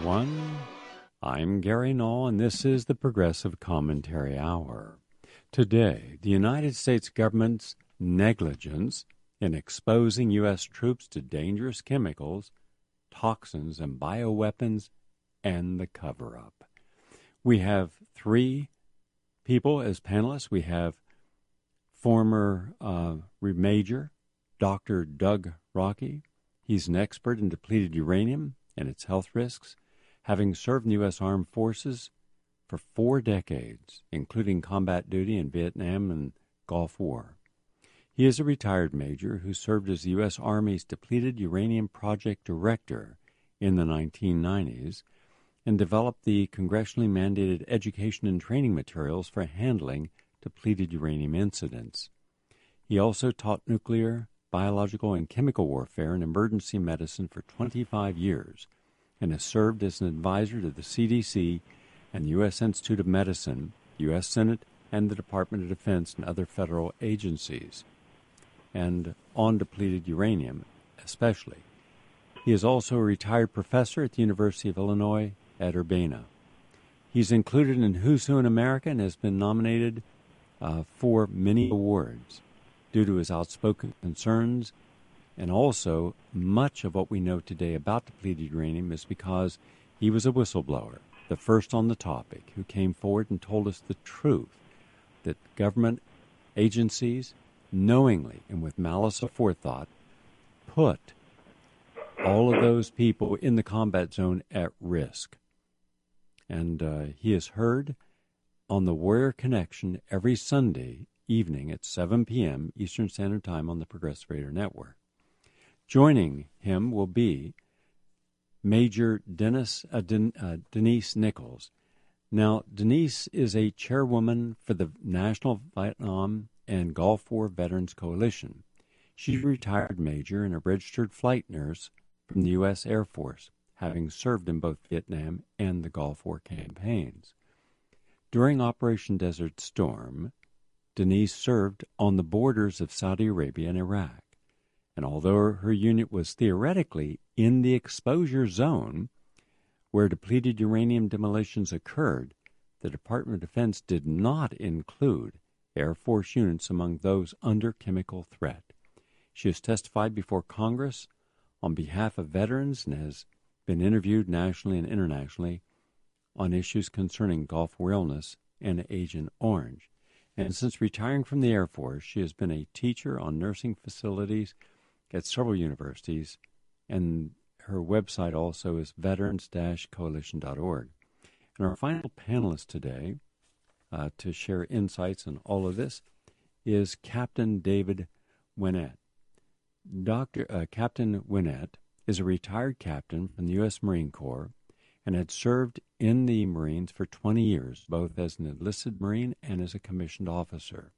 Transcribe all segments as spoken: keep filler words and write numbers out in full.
everyone. I'm Gary Knoll, and this is the Progressive Commentary Hour. Today, the United States government's negligence in exposing U S troops to dangerous chemicals, toxins, and bioweapons, and the cover-up. We have three people as panelists. We have former uh, Major Doctor Doug Rockey. He's an expert in depleted uranium and its health risks, having served in the U S Armed Forces for four decades, including combat duty in Vietnam and Gulf War. He is a retired major who served as the U S Army's Depleted Uranium Project Director in the nineteen nineties and developed the congressionally mandated education and training materials for handling depleted uranium incidents. He also taught nuclear, biological, and chemical warfare and emergency medicine for twenty-five years and has served as an advisor to the C D C and the U S Institute of Medicine, U S Senate, and the Department of Defense and other federal agencies, and on depleted uranium especially. He is also a retired professor at the University of Illinois at Urbana. He's included in Who's Who in America and has been nominated uh, for many awards due to his outspoken concerns, and also much of what we know today about depleted uranium is because he was a whistleblower, the first on the topic, who came forward and told us the truth, that government agencies knowingly and with malice aforethought put all of those people in the combat zone at risk. And uh, he is heard on the Warrior Connection every Sunday evening at seven p.m. Eastern Standard Time on the Progressive Radio Network. Joining him will be Major Dennis, uh, Den, uh, Denise Nichols. Now, Denise is a chairwoman for the National Vietnam and Gulf War Veterans Coalition. She's a retired major and a registered flight nurse from the U S Air Force, having served in both Vietnam and the Gulf War campaigns. During Operation Desert Storm, Denise served on the borders of Saudi Arabia and Iraq. And although her unit was theoretically in the exposure zone where depleted uranium demolitions occurred, the Department of Defense did not include Air Force units among those under chemical threat. She has testified before Congress on behalf of veterans and has been interviewed nationally and internationally on issues concerning Gulf War illness and Agent Orange. And since retiring from the Air Force, she has been a teacher on nursing facilities at several universities, and her website also is veterans dash coalition dot org. And our final panelist today uh, to share insights on all of this is Captain David Winnett. Doctor Uh, Captain Winnett is a retired captain from the U S Marine Corps and had served in the Marines for twenty years, both as an enlisted Marine and as a commissioned officer.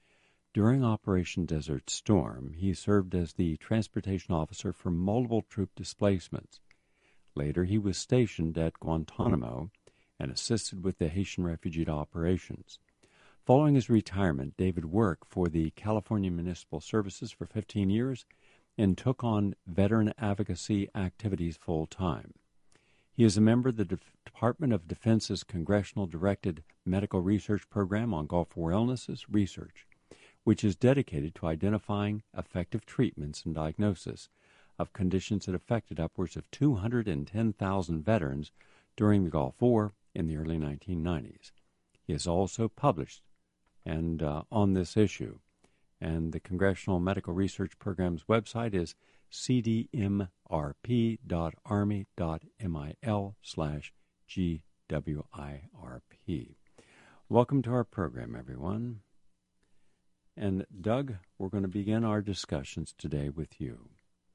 During Operation Desert Storm, he served as the transportation officer for multiple troop displacements. Later, he was stationed at Guantanamo and assisted with the Haitian refugee operations. Following his retirement, David worked for the California Municipal Services for fifteen years and took on veteran advocacy activities full-time. He is a member of the De- Department of Defense's Congressional-Directed Medical Research Program on Gulf War Illnesses Research, which is dedicated to identifying effective treatments and diagnosis of conditions that affected upwards of two hundred ten thousand veterans during the Gulf War in the early nineteen nineties. He has also published and uh, on this issue, and the Congressional Medical Research Program's website is c d m r p dot army dot mil slash G W I R P. Welcome to our program, everyone. And Doug, we're going to begin our discussions today with you.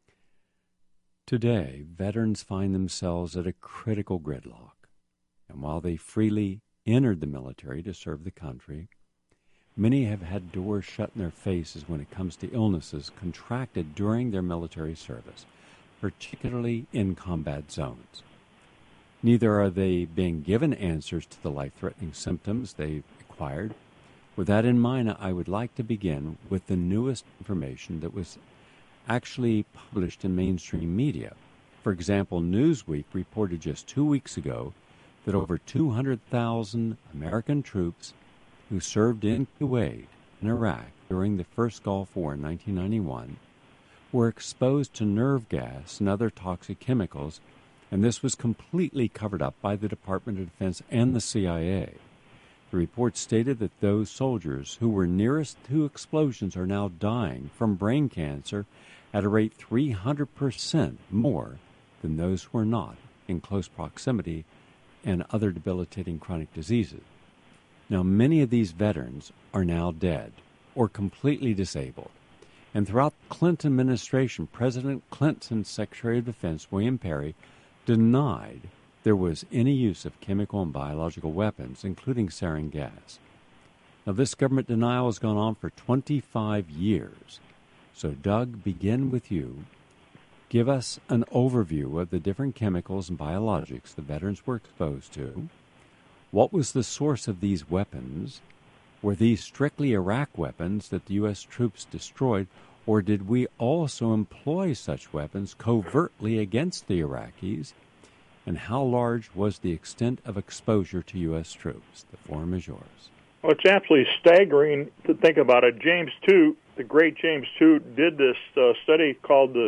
Today, veterans find themselves at a critical gridlock, and while they freely entered the military to serve the country, many have had doors shut in their faces when it comes to illnesses contracted during their military service, particularly in combat zones. Neither are they being given answers to the life-threatening symptoms they've acquired. With that in mind, I would like to begin with the newest information that was actually published in mainstream media For example, Newsweek reported just two weeks ago that over two hundred thousand American troops who served in Kuwait and Iraq during the first Gulf War in nineteen ninety-one were exposed to nerve gas and other toxic chemicals, and this was completely covered up by the Department of Defense and the C I A. The report stated that those soldiers who were nearest to explosions are now dying from brain cancer at a rate three hundred percent more than those who are not in close proximity and other debilitating chronic diseases. Now, many of these veterans are now dead or completely disabled. And throughout the Clinton administration, President Clinton's Secretary of Defense, William Perry, denied there was any use of chemical and biological weapons, including sarin gas. Now, this government denial has gone on for twenty-five years. So, Doug, begin with you. Give us an overview of the different chemicals and biologics the veterans were exposed to. What was the source of these weapons? Were these strictly Iraq weapons that the U S troops destroyed, or did we also employ such weapons covertly against the Iraqis? And how large was the extent of exposure to U S troops? The forum is yours. Well, it's absolutely staggering to think about it. James Toot, the great James Toot, did this uh, study called the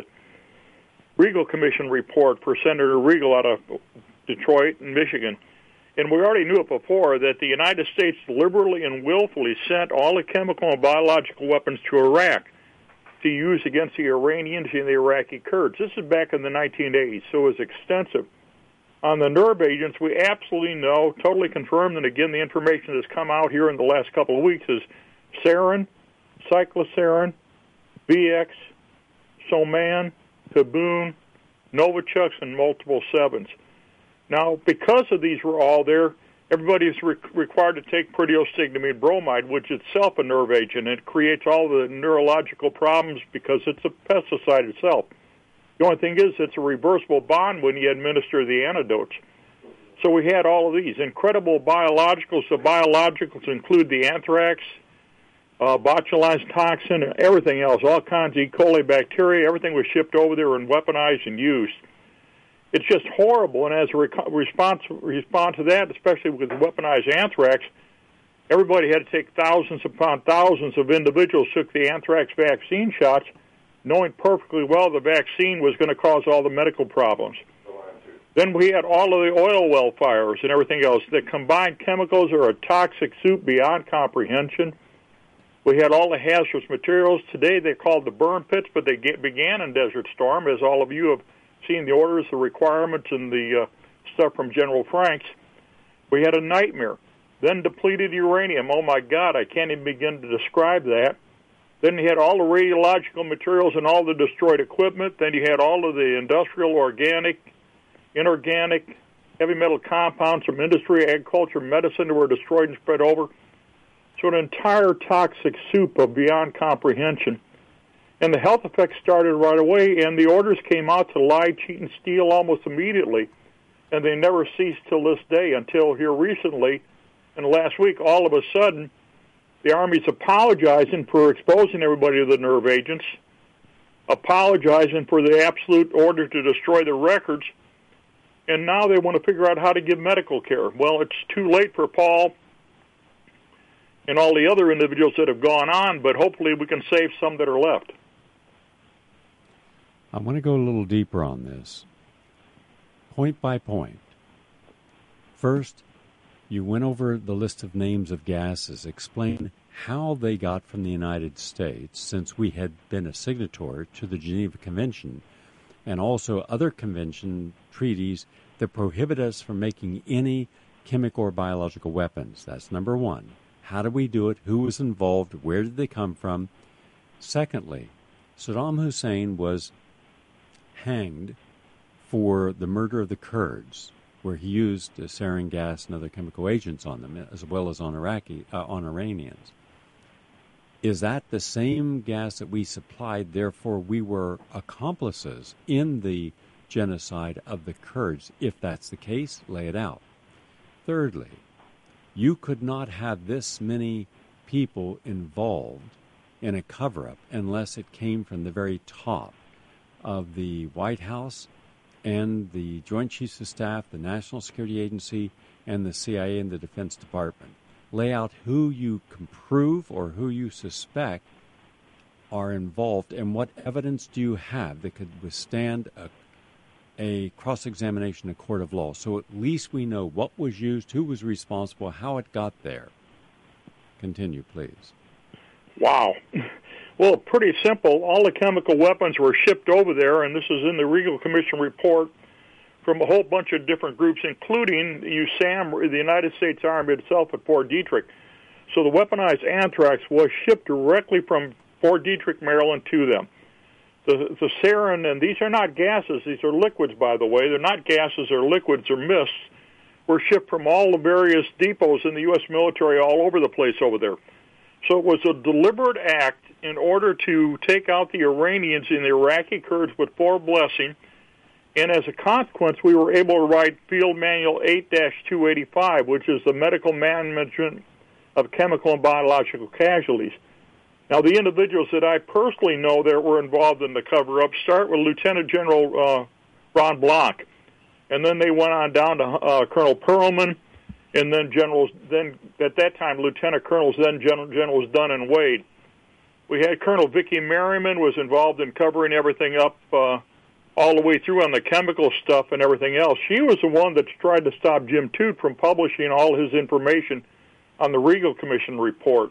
Regal Commission report for Senator Regal out of Detroit and Michigan. And we already knew it before that the United States deliberately and willfully sent all the chemical and biological weapons to Iraq to use against the Iranians and the Iraqi Kurds. This is back in the nineteen eighties, so it was extensive. On the nerve agents, we absolutely know, totally confirmed, and again, the information that's come out here in the last couple of weeks is sarin, cyclosarin, V X, Soman, Kaboon, Novichok, and multiple sevens. Now, because of these were all there, everybody is re- required to take proteosignature bromide, which is itself a nerve agent. It creates all the neurological problems because it's a pesticide itself. The only thing is it's a reversible bond when you administer the antidotes. So we had all of these. Incredible biologicals. The biologicals include the anthrax, uh, botulinum toxin, and everything else, all kinds of E. coli bacteria. Everything was shipped over there and weaponized and used. It's just horrible, and as a rec- response response to that, especially with weaponized anthrax, everybody had to take thousands upon thousands of individuals took the anthrax vaccine shots, knowing perfectly well the vaccine was going to cause all the medical problems. Then we had all of the oil well fires and everything else. The combined chemicals are a toxic soup beyond comprehension. We had all the hazardous materials. Today they're called the burn pits, but they get, began in Desert Storm, as all of you have seen the orders, the requirements, and the uh, stuff from General Franks. We had a nightmare. Then depleted uranium. Oh, my God, I can't even begin to describe that. Then you had all the radiological materials and all the destroyed equipment. Then you had all of the industrial, organic, inorganic, heavy metal compounds from industry, agriculture, medicine that were destroyed and spread over. So an entire toxic soup of beyond comprehension. And the health effects started right away, and the orders came out to lie, cheat, and steal almost immediately. And they never ceased till this day, until here recently, and last week, all of a sudden, the Army's apologizing for exposing everybody to the nerve agents, apologizing for the absolute order to destroy the records, and now they want to figure out how to give medical care. Well, it's too late for Paul and all the other individuals that have gone on, but hopefully we can save some that are left. I want to go a little deeper on this, point by point. First, you went over the list of names of gases. Explain how they got from the United States, since we had been a signatory to the Geneva Convention, and also other convention treaties that prohibit us from making any chemical or biological weapons. That's number one. How did we do it? Who was involved? Where did they come from? Secondly, Saddam Hussein was hanged for the murder of the Kurds, where he used uh, sarin gas and other chemical agents on them, as well as on Iraqi, uh, on Iranians. Is that the same gas that we supplied, therefore we were accomplices in the genocide of the Kurds? If that's the case, lay it out. Thirdly, you could not have this many people involved in a cover-up unless it came from the very top of the White House and the Joint Chiefs of Staff, the National Security Agency, and the C I A and the Defense Department. Lay out who you can prove or who you suspect are involved, and what evidence do you have that could withstand a, a cross-examination in a court of law. So at least we know what was used, who was responsible, how it got there. Continue, please. Wow. Well, pretty simple. All the chemical weapons were shipped over there, and this is in the Regal Commission report, from a whole bunch of different groups, including U S A M, the United States Army itself at Fort Detrick. So the weaponized anthrax was shipped directly from Fort Detrick, Maryland, to them. The, the sarin, and these are not gases, these are liquids, by the way. They're not gases or liquids or mists, were shipped from all the various depots in the U S military all over the place over there. So it was a deliberate act in order to take out the Iranians and the Iraqi Kurds with full blessing. And as a consequence, we were able to write Field Manual eight dash two eighty-five, which is the medical management of chemical and biological casualties. Now, the individuals that I personally know that were involved in the cover-up start with Lieutenant General uh, Ron Blanc, and then they went on down to uh, Colonel Perlman, and then generals. Then at that time, Lieutenant Colonels, then General, Generals Dunn and Wade. We had Colonel Vicki Merriman was involved in covering everything up uh, all the way through on the chemical stuff and everything else. She was the one that tried to stop Jim Toot from publishing all his information on the Regal Commission report.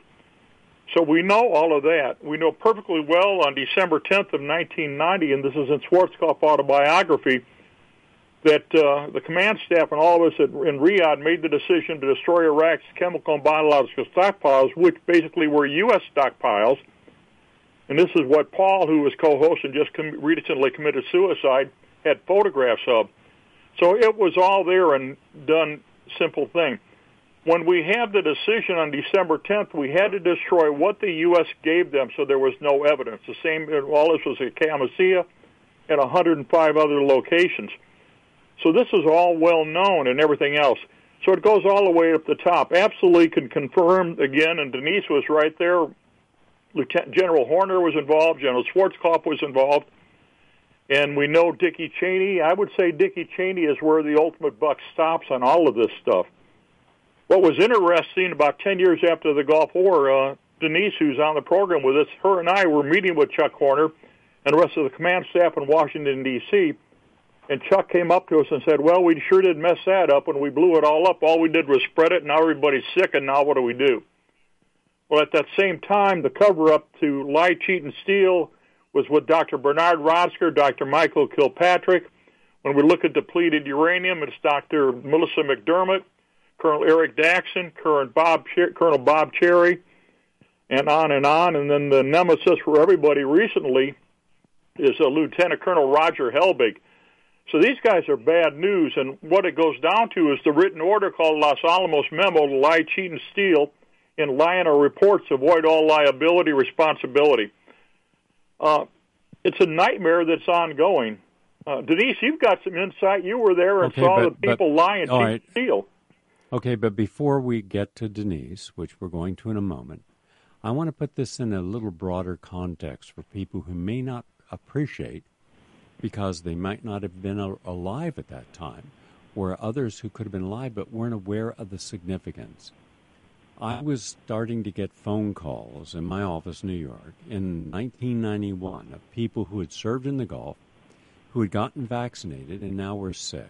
So we know all of that. We know perfectly well on December tenth of nineteen ninety, and this is in Schwarzkopf autobiography, that uh, the command staff and all of us at, in Riyadh made the decision to destroy Iraq's chemical and biological stockpiles, which basically were U S stockpiles. And this is what Paul, who was co-host and just com- recently committed suicide, had photographs of. So it was all there and done, simple thing. When we had the decision on December tenth, we had to destroy what the U S gave them, so there was no evidence. The same, all this was at Camisea and one hundred five other locations. So this is all well known and everything else. So it goes all the way up the top. Absolutely can confirm, again, and Denise was right there. Lieutenant General Horner was involved. General Schwarzkopf was involved. And we know Dickie Cheney. I would say Dickie Cheney is where the ultimate buck stops on all of this stuff. What was interesting, about ten years after the Gulf War, uh, Denise, who's on the program with us, her and I were meeting with Chuck Horner and the rest of the command staff in Washington, D C, and Chuck came up to us and said, well, we sure did mess that up. When we blew it all up, all we did was spread it, and now everybody's sick, and now what do we do? Well, at that same time, the cover-up to lie, cheat, and steal was with Doctor Bernard Rodsker, Doctor Michael Kilpatrick. When we look at depleted uranium, it's Doctor Melissa McDermott, Colonel Eric Daxon, Colonel Bob, Colonel Bob Cherry, and on and on. And then the nemesis for everybody recently is uh, Lieutenant Colonel Roger Helbig. So these guys are bad news, and what it goes down to is the written order called Los Alamos Memo, to lie, cheat, and steal, in lying or reports, avoid all liability, responsibility. Uh, it's a nightmare that's ongoing. Uh, Denise, you've got some insight. You were there and okay, saw but, the people but, lie and cheat right. and steal. Okay, but before we get to Denise, which we're going to in a moment, I want to put this in a little broader context for people who may not appreciate, because they might not have been a- alive at that time, or others who could have been alive but weren't aware of the significance. I was starting to get phone calls in my office in New York in nineteen ninety-one of people who had served in the Gulf, who had gotten vaccinated and now were sick,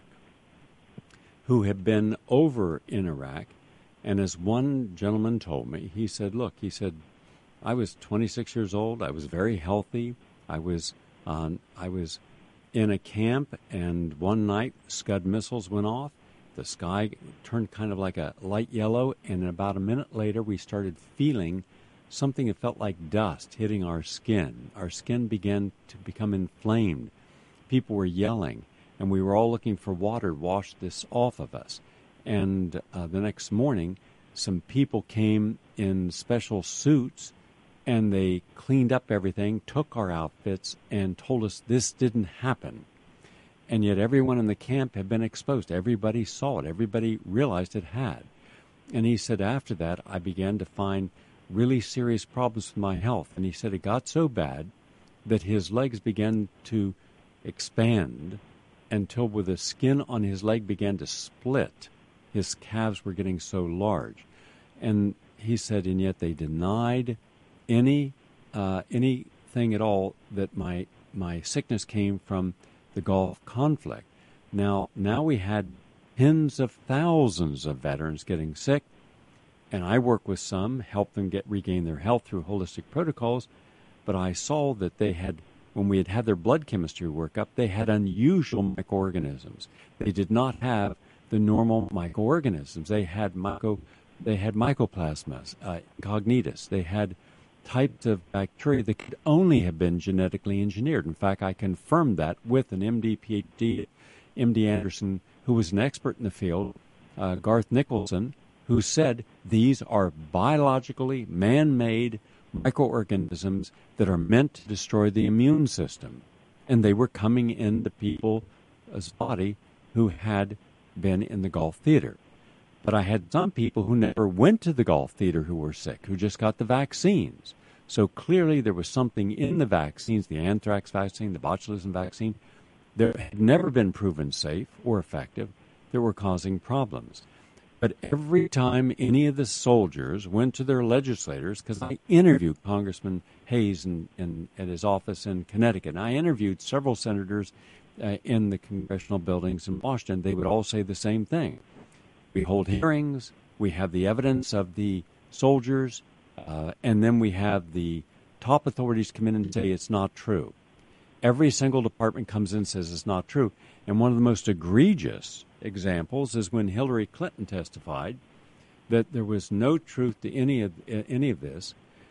who had been over in Iraq. And as one gentleman told me, he said, look, he said, I was twenty-six years old. I was very healthy. I was um, I was in a camp, and one night Scud missiles went off. The sky turned kind of like a light yellow, and about a minute later we started feeling something that felt like dust hitting our skin. Our skin began to become inflamed. People were yelling, and we were all looking for water to wash this off of us. And uh, the next morning, some people came in special suits, and they cleaned up everything, took our outfits, and told us this didn't happen. And yet everyone in the camp had been exposed. Everybody saw it. Everybody realized it had. And he said, after that, I began to find really serious problems with my health. And he said it got so bad that his legs began to expand until with the skin on his leg began to split. His calves were getting so large. And he said, and yet they denied any uh, anything at all that my my sickness came from the Gulf conflict. Now, now we had tens of thousands of veterans getting sick, and I work with some, help them get regain their health through holistic protocols, but I saw that they had, when we had had their blood chemistry workup, they had unusual microorganisms. They did not have the normal microorganisms. They had myco, they had mycoplasmas, uh, incognitus. They had types of bacteria that could only have been genetically engineered. In fact, I confirmed that with an M D, P H D, M D Anderson, who was an expert in the field, uh, Garth Nicholson, who said these are biologically man-made microorganisms that are meant to destroy the immune system. And they were coming into people's body who had been in the Gulf theater. But I had some people who never went to the Gulf theater who were sick, who just got the vaccines. So clearly there was something in the vaccines, the anthrax vaccine, the botulism vaccine, that had never been proven safe or effective, that were causing problems. But every time any of the soldiers went to their legislators, because I interviewed Congressman Hayes in, in, at his office in Connecticut, and I interviewed several senators uh, in the congressional buildings in Washington, they would all say the same thing. We hold hearings, we have the evidence of the soldiers, uh, and then we have the top authorities come in and say it's not true. Every single department comes in and says it's not true. And one of the most egregious examples is when Hillary Clinton testified that there was no truth to any of any of this.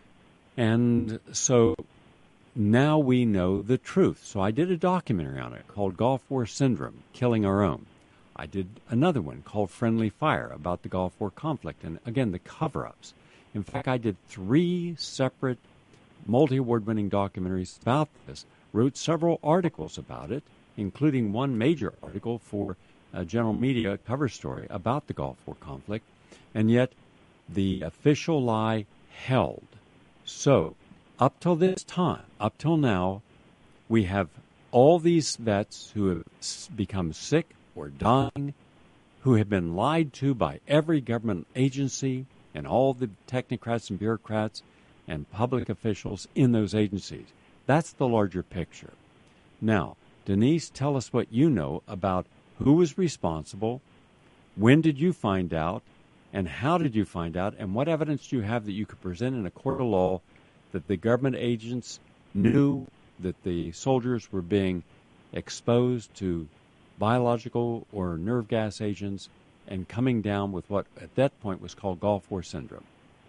And so now we know the truth. So I did a documentary on it called Gulf War Syndrome, Killing Our Own. I did another one called Friendly Fire about the Gulf War conflict and, again, the cover-ups. In fact, I did three separate multi-award winning documentaries about this, wrote several articles about it, including one major article for a general media cover story about the Gulf War conflict, and yet the official lie held. So, up till this time, up till now, we have all these vets who have become sick or dying, who have been lied to by every government agency and all the technocrats and bureaucrats and public officials in those agencies. That's the larger picture. Now, Denise, tell us what you know about who was responsible, when did you find out, and how did you find out, and what evidence do you have that you could present in a court of law that the government agents knew that the soldiers were being exposed to biological or nerve gas agents and coming down with what at that point was called Gulf War Syndrome?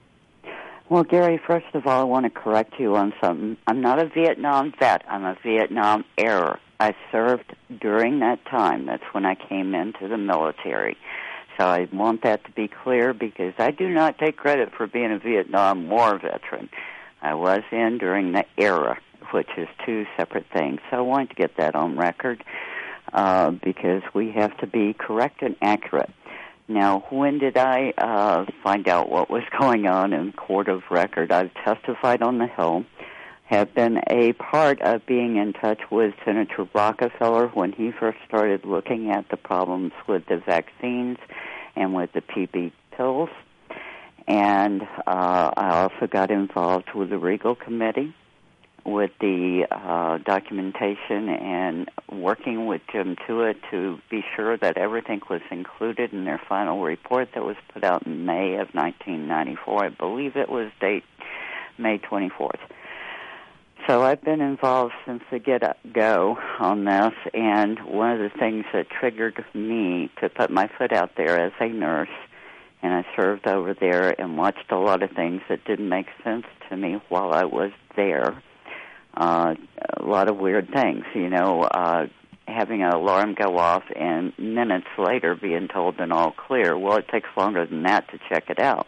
Well, Gary, first of all, I want to correct you on something. I'm not a Vietnam vet. I'm a Vietnam era. I served during that time. That's when I came into the military. So I want that to be clear because I do not take credit for being a Vietnam War veteran. I was in during the era, which is two separate things. So I wanted to get that on record uh, because we have to be correct and accurate. Now, when did I uh, find out what was going on in court of record? I've testified on the Hill, have been a part of being in touch with Senator Rockefeller when he first started looking at the problems with the vaccines and with the P B pills. And uh, I also got involved with the Regal Committee, with the uh, documentation and working with Jim Tuitt to be sure that everything was included in their final report that was put out in May of nineteen ninety-four. I believe it was date May twenty-fourth. So I've been involved since the get-go on this, and one of the things that triggered me to put my foot out there as a nurse, and I served over there and watched a lot of things that didn't make sense to me while I was there. Uh, a lot of weird things, you know, uh, having an alarm go off and minutes later being told an all clear. Well, it takes longer than that to check it out.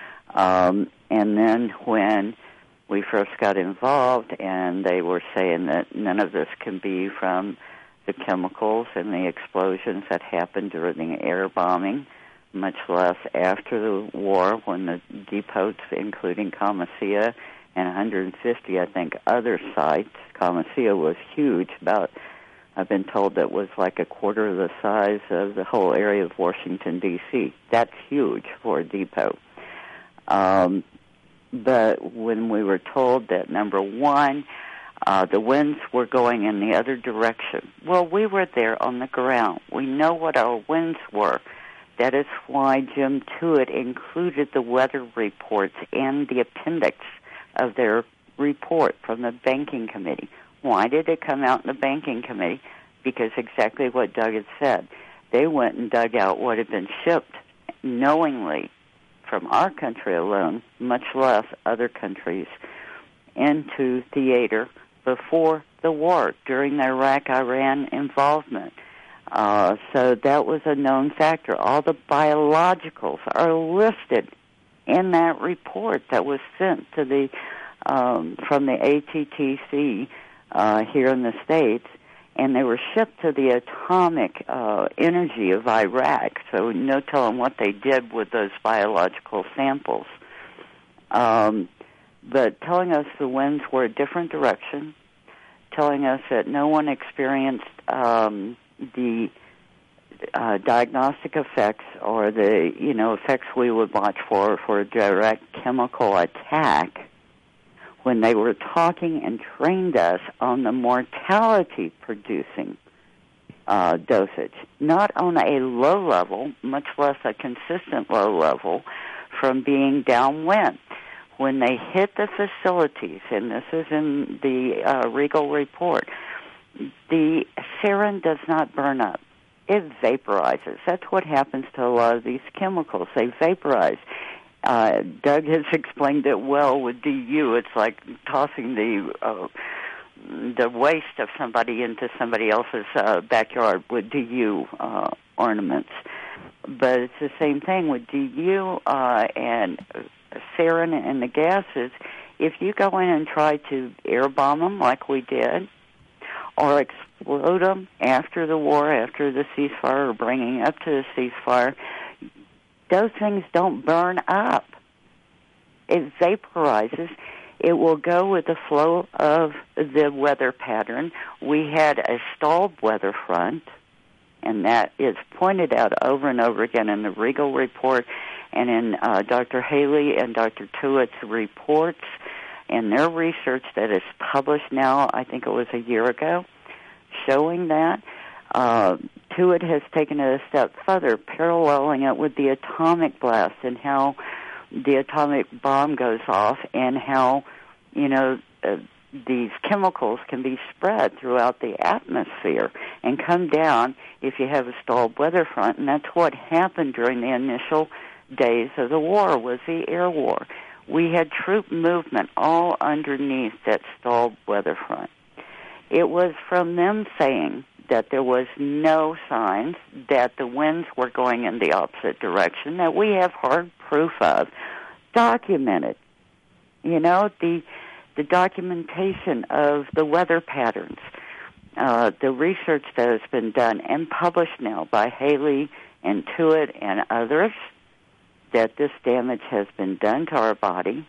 Um, and then when we first got involved and they were saying that none of this can be from the chemicals and the explosions that happened during the air bombing, much less after the war when the depots, including Camasia, and one hundred fifty, I think, other sites. Camasia was huge, about I've been told that was like a quarter of the size of the whole area of Washington, D C That's huge for a depot. Um, but when we were told that, number one, uh, the winds were going in the other direction, well, we were there on the ground. We know what our winds were. That is why Jim Tuitt included the weather reports and the appendix of their report from the banking committee. Why did it come out in the banking committee? Because exactly what Doug had said. They went and dug out what had been shipped knowingly from our country alone, much less other countries, into theater before the war, during the Iraq-Iran involvement. Uh, so that was a known factor. All the biologicals are listed in that report that was sent to the um, from the A T T C uh, here in the States, and they were shipped to the atomic uh, energy of Iraq, so no telling what they did with those biological samples. Um, but telling us the winds were a different direction, telling us that no one experienced um, the uh, diagnostic effects or the, you know, effects we would watch for for a direct chemical attack, when they were talking and trained us on the mortality-producing uh, dosage, not on a low level, much less a consistent low level, from being downwind. When they hit the facilities, and this is in the uh, Regal report, the sarin does not burn up. It vaporizes. That's what happens to a lot of these chemicals. They vaporize. Uh, Doug has explained it well with D U. It's like tossing the uh, the waste of somebody into somebody else's uh, backyard with D U uh, ornaments. But it's the same thing with D U uh, and sarin and the gases. If you go in and try to air bomb them like we did, or explode them after the war, after the ceasefire, or bringing up to the ceasefire, those things don't burn up. It vaporizes. It will go with the flow of the weather pattern. We had a stalled weather front, and that is pointed out over and over again in the Regal report and in uh, Doctor Haley and Doctor Tuitt's reports and their research that is published now, I think it was a year ago, showing that. Uh, Tuitt has taken it a step further, paralleling it with the atomic blast and how the atomic bomb goes off and how, you know, uh, these chemicals can be spread throughout the atmosphere and come down if you have a stalled weather front. And that's what happened during the initial days of the war, was the air war. We had troop movement all underneath that stalled weather front. It was from them saying that there was no signs that the winds were going in the opposite direction, that we have hard proof of, documented. You know, the the documentation of the weather patterns, uh, the research that has been done and published now by Haley and Tuitt and others, that this damage has been done to our body.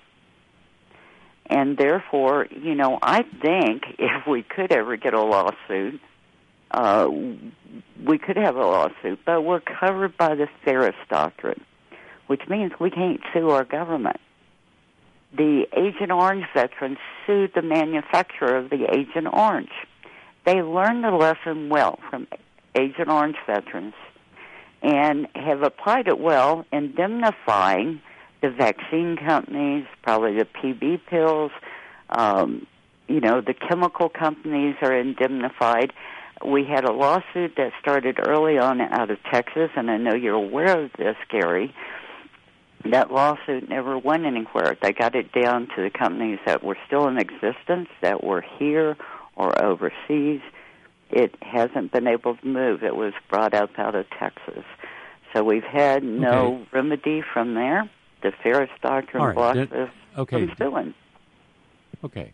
And therefore, you know, I think if we could ever get a lawsuit, Uh, we could have a lawsuit, but we're covered by the Ferris Doctrine, which means we can't sue our government. The Agent Orange veterans sued the manufacturer of the Agent Orange. They learned the lesson well from Agent Orange veterans and have applied it well, indemnifying the vaccine companies, probably the P B pills, um, you know, the chemical companies are indemnified. We had a lawsuit that started early on out of Texas, and I know you're aware of this, Gary. That lawsuit never went anywhere. They got it down to the companies that were still in existence, that were here or overseas. It hasn't been able to move. It was brought up out of Texas. So we've had no okay. remedy from there. The Ferris Doctrine right. blocks Did, us okay. from suing. Okay.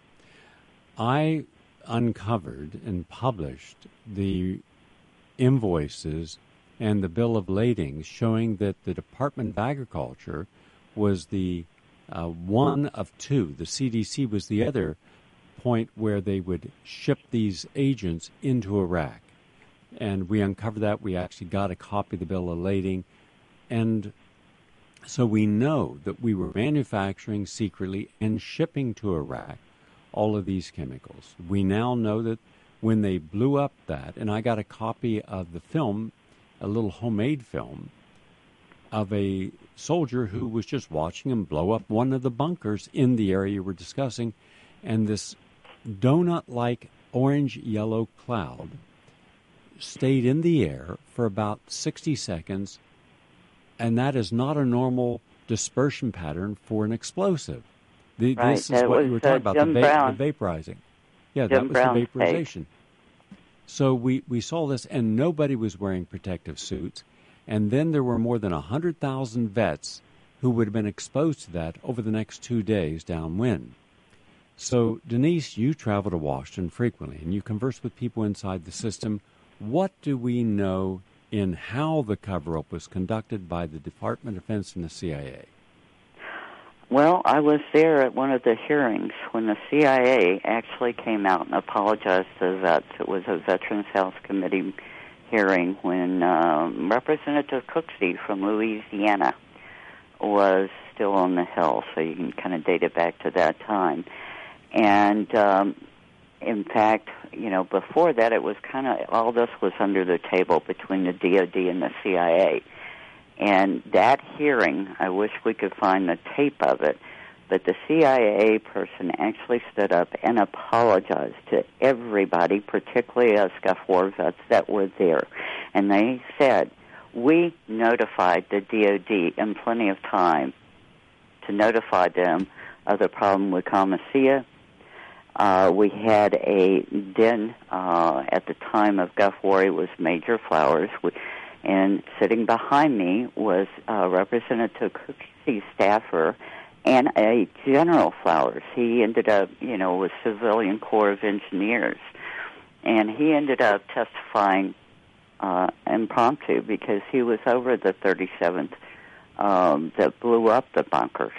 I uncovered and published the invoices and the bill of lading showing that the Department of Agriculture was the uh, one of two, the C D C was the other, point where they would ship these agents into Iraq. And we uncovered that. We actually got a copy of the bill of lading. And so we know that we were manufacturing secretly and shipping to Iraq all of these chemicals. We now know that when they blew up that, and I got a copy of the film, a little homemade film, of a soldier who was just watching them blow up one of the bunkers in the area we're discussing, and this donut-like orange-yellow cloud stayed in the air for about sixty seconds, and that is not a normal dispersion pattern for an explosive. The, right. This is that what was, you were talking uh, about, Jim the, va- Brown. the vaporizing. Yeah, Jim that was Brown's the vaporization. take. So we, we saw this, and nobody was wearing protective suits. And then there were more than one hundred thousand vets who would have been exposed to that over the next two days downwind. So, Denise, you travel to Washington frequently, and you converse with people inside the system. What do we know in how the cover-up was conducted by the Department of Defense and the C I A? Well, I was there at one of the hearings when the C I A actually came out and apologized to the vets. It was a Veterans Health Committee hearing when um, Representative Cooksey from Louisiana was still on the Hill, so you can kind of date it back to that time. And, um, in fact, you know, before that, it was kind of, all this was under the table between the D O D and the C I A. And that hearing, I wish we could find the tape of it, but the C I A person actually stood up and apologized to everybody, particularly us Gulf War vets that were there. And they said, we notified the D O D in plenty of time to notify them of the problem with Comessia. Uh, we had a, then, uh, at the time of Gulf War, it was Major Flowers, we, and sitting behind me was uh, Representative Cooksey's staffer and a General Flowers. He ended up, you know, with Civilian Corps of Engineers. And he ended up testifying uh, impromptu because he was over the thirty-seventh um, that blew up the bunkers.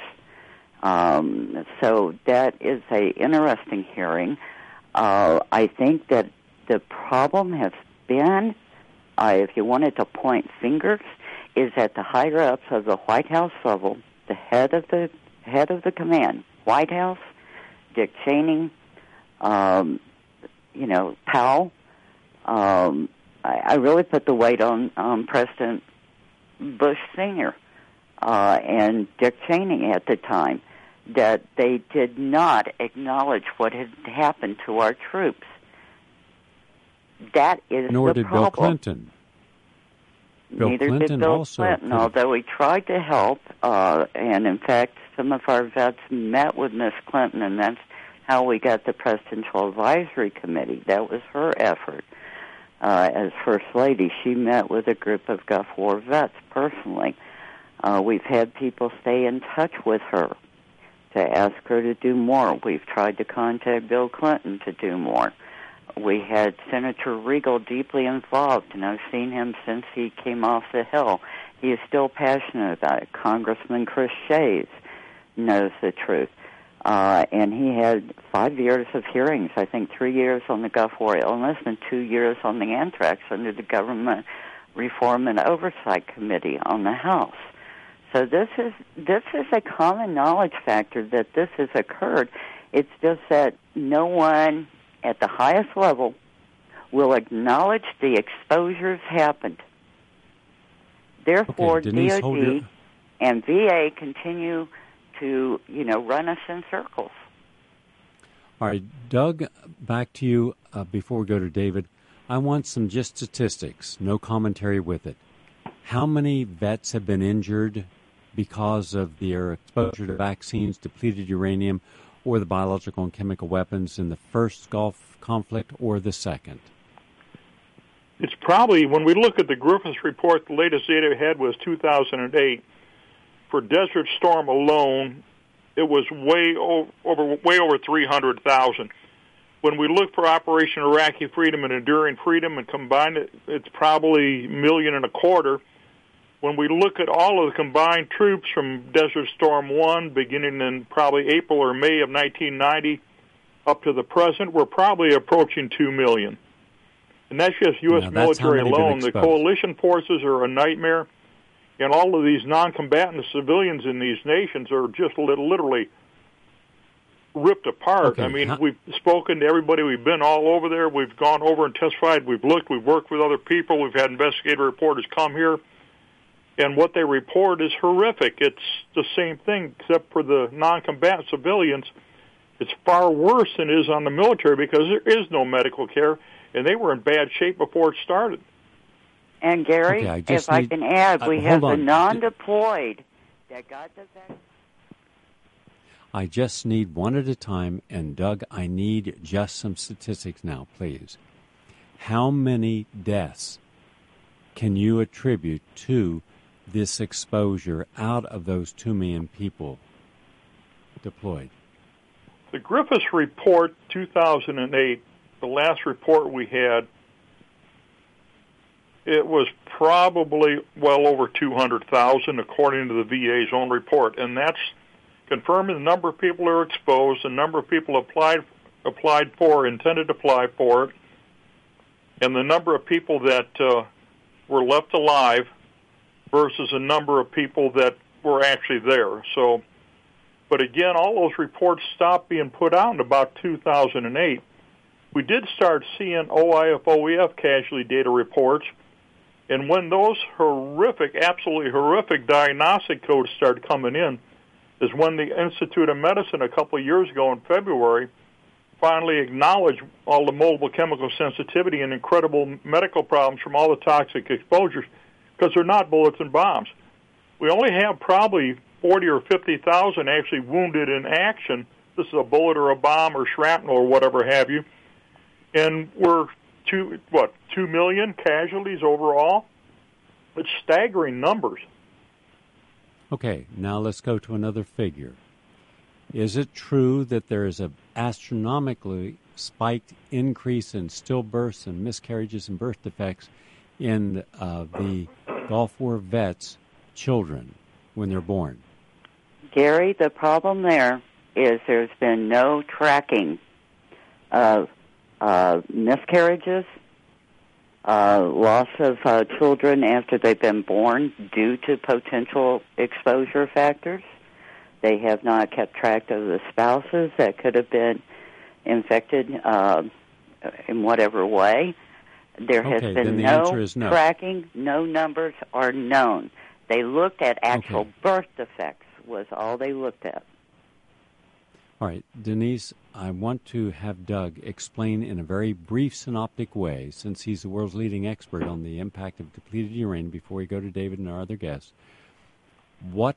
Um, so that is a interesting hearing. Uh, I think that the problem has been, uh, if you wanted to point fingers, is at the higher ups of the White House level, the head of the head of the command, White House, Dick Cheney, um, you know, Powell. Um, I, I really put the weight on um, President Bush Senior uh, and Dick Cheney at the time, that they did not acknowledge what had happened to our troops. That is Nor the did problem. Bill Clinton. Bill Neither Clinton did Bill also Clinton, could've- although he tried to help. Uh, and, in fact, some of our vets met with Miss Clinton, and that's how we got the Presidential Advisory Committee. That was her effort. Uh, as First Lady, she met with a group of Gulf War vets personally. Uh, we've had people stay in touch with her to ask her to do more. We've tried to contact Bill Clinton to do more. We had Senator Regal deeply involved, and I've seen him since he came off the Hill. He is still passionate about it. Congressman Chris Shays knows the truth. Uh, and he had five years of hearings, I think three years on the Gulf War illness and two years on the anthrax under the Government Reform and Oversight Committee on the House. So this is this is a common knowledge factor that this has occurred. It's just that no one at the highest level will acknowledge the exposures happened. Therefore, okay, Denise, D O D and V A continue to, you know, run us in circles. All right, Doug, back to you uh, before we go to David. I want some just statistics, no commentary with it. How many vets have been injured because of their exposure to vaccines, depleted uranium, or the biological and chemical weapons in the first Gulf conflict or the second? It's probably, when we look at the Griffiths report, the latest data it had was two thousand eight. For Desert Storm alone, it was way over, over way over three hundred thousand. When we look for Operation Iraqi Freedom and Enduring Freedom and combine it, it's probably a million and a quarter. When we look at all of the combined troops from Desert Storm one, beginning in probably April or May of nineteen ninety, up to the present, we're probably approaching two million. And that's just U S now, military alone. The coalition forces are a nightmare, and all of these non-combatant civilians in these nations are just literally ripped apart. Okay. I mean, How- we've spoken to everybody. We've been all over there. We've gone over and testified. We've looked. We've worked with other people. We've had investigative reporters come here. And what they report is horrific. It's the same thing, except for the non-combatant civilians. It's far worse than it is on the military because there is no medical care, and they were in bad shape before it started. And, Gary, okay, I if just I need, can add, we uh, have hold the on. non-deployed that got the vaccine. I just need one at a time, and Doug, I need just some statistics now, please. How many deaths can you attribute to this exposure out of those two million people deployed? The Griffiths report, two thousand eight, the last report we had, it was probably well over two hundred thousand according to the V A's own report, and that's confirming the number of people who are exposed, the number of people applied applied for, intended to apply for it, and the number of people that uh, were left alive versus a number of people that were actually there. So, but again, all those reports stopped being put out in about two thousand eight. We did start seeing O I F O E F casualty data reports, and when those horrific, absolutely horrific diagnostic codes started coming in, is when the Institute of Medicine a couple of years ago in February finally acknowledged all the multiple chemical sensitivity and incredible medical problems from all the toxic exposures, because they're not bullets and bombs. We only have probably forty or fifty thousand actually wounded in action. This is a bullet or a bomb or shrapnel or whatever have you. And we're two, what, two million casualties overall? It's staggering numbers. Okay, now let's go to another figure. Is it true that there is an astronomically spiked increase in stillbirths and miscarriages and birth defects in uh, the Gulf War vets' children when they're born? Gary, the problem there is there's been no tracking of uh, miscarriages, uh, loss of uh, children after they've been born due to potential exposure factors. They have not kept track of the spouses that could have been infected uh, in whatever way. There has okay, been then the no, answer is no tracking, no numbers are known. They looked at actual okay. birth defects was all they looked at. All right, Denise, I want to have Doug explain in a very brief synoptic way, since he's the world's leading expert on the impact of depleted uranium, before we go to David and our other guests, what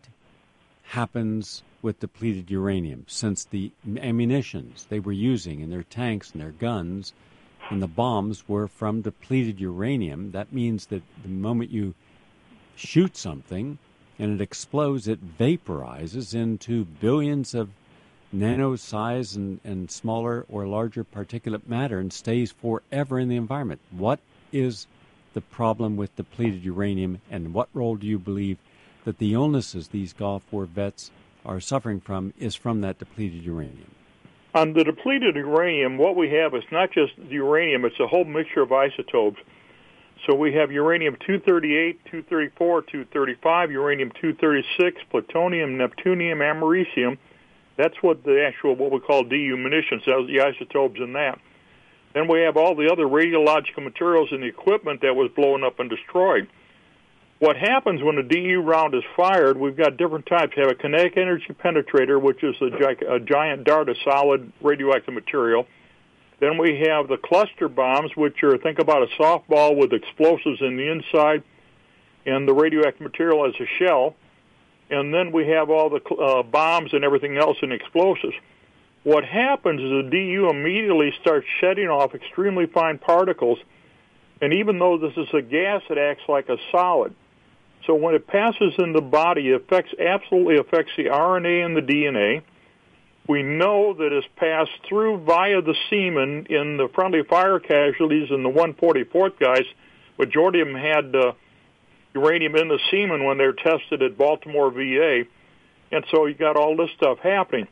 happens with depleted uranium, since the ammunitions they were using in their tanks and their guns and the bombs were from depleted uranium. That means that the moment you shoot something and it explodes, it vaporizes into billions of nano size and, and smaller or larger particulate matter and stays forever in the environment. What is the problem with depleted uranium, and what role do you believe that the illnesses these Gulf War vets are suffering from is from that depleted uranium? On the depleted uranium, what we have is not just the uranium, it's a whole mixture of isotopes. So we have uranium two thirty-eight, two thirty-four, two thirty-five, uranium two thirty-six, plutonium, neptunium, americium. That's what the actual, what we call D U munitions, the isotopes in that. Then we have all the other radiological materials and the equipment that was blown up and destroyed. What happens when a D U round is fired, we've got different types. We have a kinetic energy penetrator, which is a, gi- a giant dart of solid radioactive material. Then we have the cluster bombs, which are, think about a softball with explosives in the inside and the radioactive material as a shell. And then we have all the uh, bombs and everything else in explosives. What happens is the D U immediately starts shedding off extremely fine particles, and even though this is a gas, it acts like a solid. So when it passes in the body, it affects, absolutely affects the R N A and the D N A. We know that it's passed through via the semen in the friendly fire casualties and the one forty-fourth guys. Majority of them had uh, uranium in the semen when they were tested at Baltimore V A. And so you got all this stuff happening.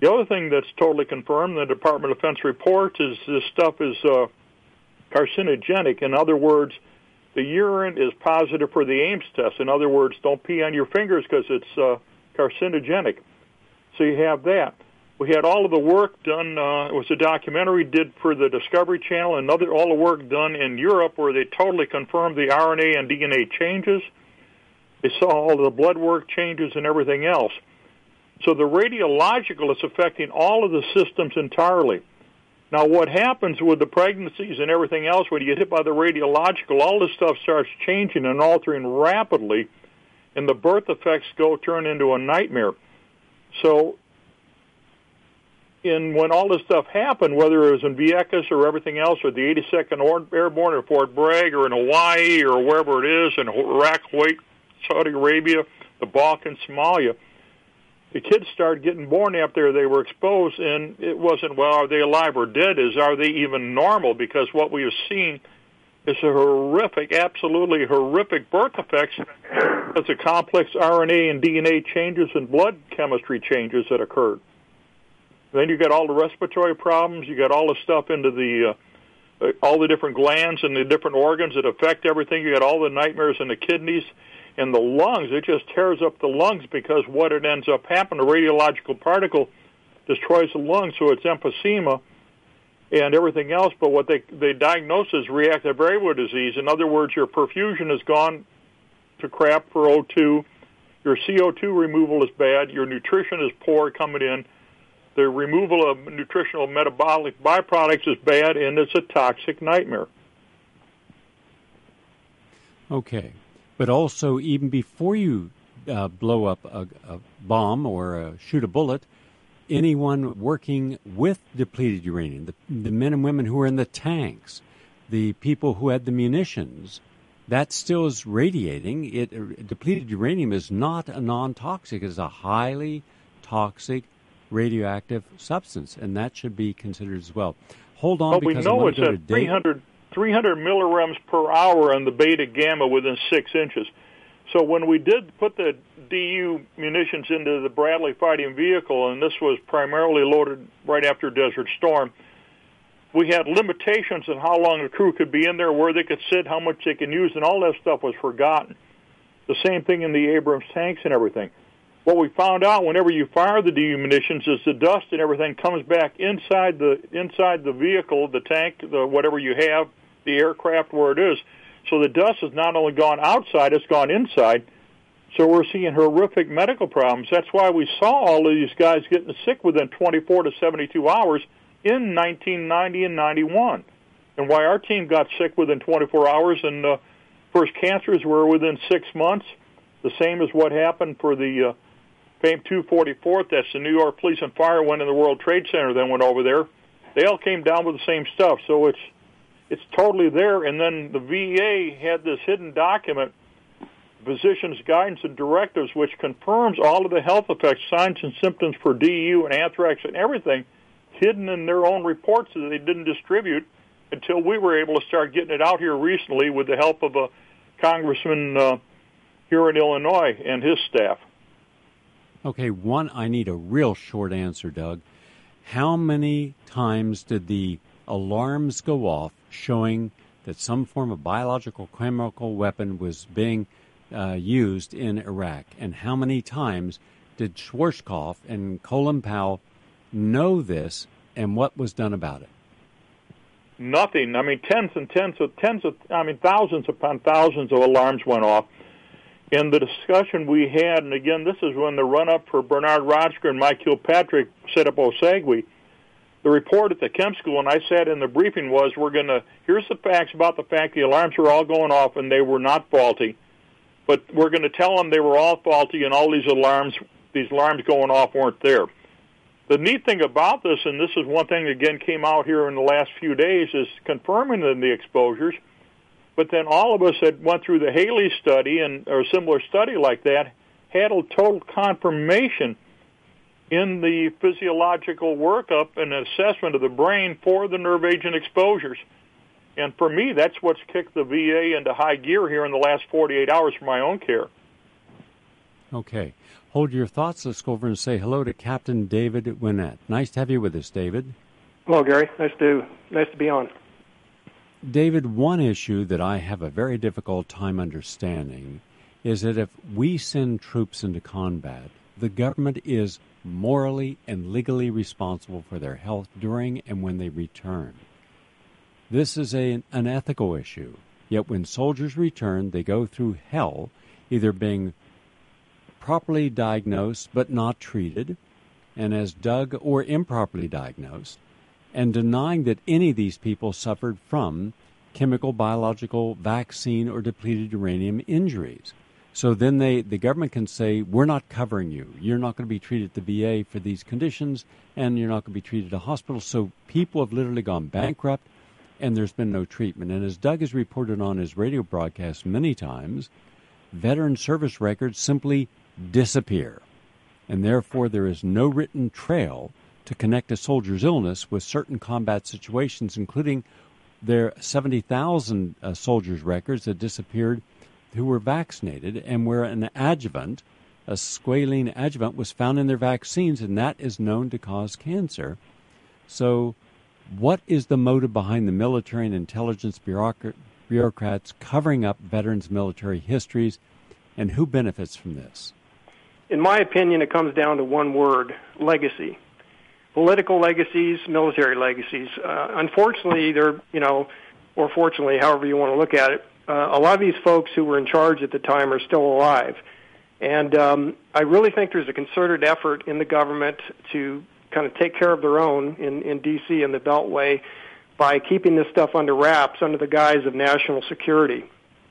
The other thing that's totally confirmed in the Department of Defense reports is this stuff is uh, carcinogenic. In other words, the urine is positive for the Ames test. In other words, don't pee on your fingers because it's uh, carcinogenic. So you have that. We had all of the work done. Uh, it was a documentary did for the Discovery Channel, and other, all the work done in Europe where they totally confirmed the R N A and D N A changes. They saw all of the blood work changes and everything else. So the radiological is affecting all of the systems entirely. Now, what happens with the pregnancies and everything else, when you get hit by the radiological, all this stuff starts changing and altering rapidly, and the birth effects go turn into a nightmare. So in when all this stuff happened, whether it was in Vieques or everything else, or the eighty-second Airborne or Fort Bragg or in Hawaii or wherever it is, in Iraq, Kuwait, Saudi Arabia, the Balkans, Somalia, the kids started getting born up there. They were exposed, and it wasn't, well, are they alive or dead? Is are they even normal? Because what we have seen is a horrific, absolutely horrific birth effects. It's a complex R N A and D N A changes and blood chemistry changes that occurred. Then you got all the respiratory problems. You got all the stuff into the, uh, all the different glands and the different organs that affect everything. You got all the nightmares in the kidneys and the lungs. It just tears up the lungs because what it ends up happening, a radiological particle destroys the lungs, so it's emphysema and everything else. But what they, they diagnose is reactive airway disease. In other words, your perfusion has gone to crap for O two. Your C O two removal is bad. Your nutrition is poor coming in. The removal of nutritional metabolic byproducts is bad, and it's a toxic nightmare. Okay. But also, even before you uh, blow up a, a bomb or uh, shoot a bullet, anyone working with depleted uranium, the, the men and women who are in the tanks, the people who had the munitions, that still is radiating. It uh, depleted uranium is not a non-toxic. It's a highly toxic radioactive substance, and that should be considered as well. Hold on, well, because we know I it's go at to three hundred, three hundred millirems per hour on the beta gamma within six inches. So when we did put the D U munitions into the Bradley fighting vehicle, and this was primarily loaded right after Desert Storm, we had limitations on how long the crew could be in there, where they could sit, how much they can use, and all that stuff was forgotten. The same thing in the Abrams tanks and everything. What we found out whenever you fire the D U munitions is the dust and everything comes back inside the inside the vehicle, the tank, the whatever you have, the aircraft where it is. So the dust has not only gone outside, it's gone inside. So we're seeing horrific medical problems. That's why we saw all of these guys getting sick within twenty-four to seventy-two hours in nineteen ninety and ninety-one. And why our team got sick within twenty-four hours and the first cancers were within six months. The same as what happened for the uh, famed two forty-fourth, that's the New York Police and Fire went in the World Trade Center, then went over there. They all came down with the same stuff, so it's it's totally there. And then the V A had this hidden document, Physicians' Guidance and Directives, which confirms all of the health effects, signs and symptoms for D U and anthrax and everything, hidden in their own reports that they didn't distribute until we were able to start getting it out here recently with the help of a congressman uh, here in Illinois and his staff. Okay, one, I need a real short answer, Doug. How many times did the alarms go off showing that some form of biological chemical weapon was being uh, used in Iraq? And how many times did Schwarzkopf and Colin Powell know this, and what was done about it? Nothing. I mean, tens and tens of, tens of, I mean, thousands upon thousands of alarms went off. And the discussion we had, and again, this is when the run-up for Bernard Rodsker and Mike Kilpatrick set up Osagui. The report at the chem school, and I sat in the briefing, was we're going to, here's the facts about the fact the alarms were all going off and they were not faulty. But we're going to tell them they were all faulty and all these alarms, these alarms going off weren't there. The neat thing about this, and this is one thing that again came out here in the last few days, is confirming the exposures. But then all of us that went through the Haley study and or a similar study like that had a total confirmation in the physiological workup and assessment of the brain for the nerve agent exposures. And for me, that's what's kicked the V A into high gear here in the last forty-eight hours for my own care. Okay. hold your thoughts. Let's go over and say hello to Captain David Winnett. Nice to have you with us, David. Hello, Gary. Nice to nice to be on. David, one issue that I have a very difficult time understanding is that if we send troops into combat, the government is morally and legally responsible for their health during and when they return. This is a, an ethical issue. Yet when soldiers return, they go through hell, either being properly diagnosed but not treated, and as Doug, or improperly diagnosed, and denying that any of these people suffered from chemical, biological, vaccine, or depleted uranium injuries. So then they, the government can say, we're not covering you. You're not going to be treated at the V A for these conditions, and you're not going to be treated at a hospital. So people have literally gone bankrupt, and there's been no treatment. And as Doug has reported on his radio broadcast many times, veteran service records simply disappear. And therefore there is no written trail to connect a soldier's illness with certain combat situations, including their seventy thousand uh, soldiers' records that disappeared who were vaccinated, and where an adjuvant, a squalene adjuvant, was found in their vaccines, and that is known to cause cancer. So what is the motive behind the military and intelligence bureaucrat- bureaucrats covering up veterans' military histories, and who benefits from this? In my opinion, it comes down to one word: legacy. Political legacies, military legacies. Uh, unfortunately, they're, you know, or fortunately, however you want to look at it, uh, a lot of these folks who were in charge at the time are still alive. And um, I really think there's a concerted effort in the government to kind of take care of their own in, in D C and the Beltway by keeping this stuff under wraps under the guise of national security.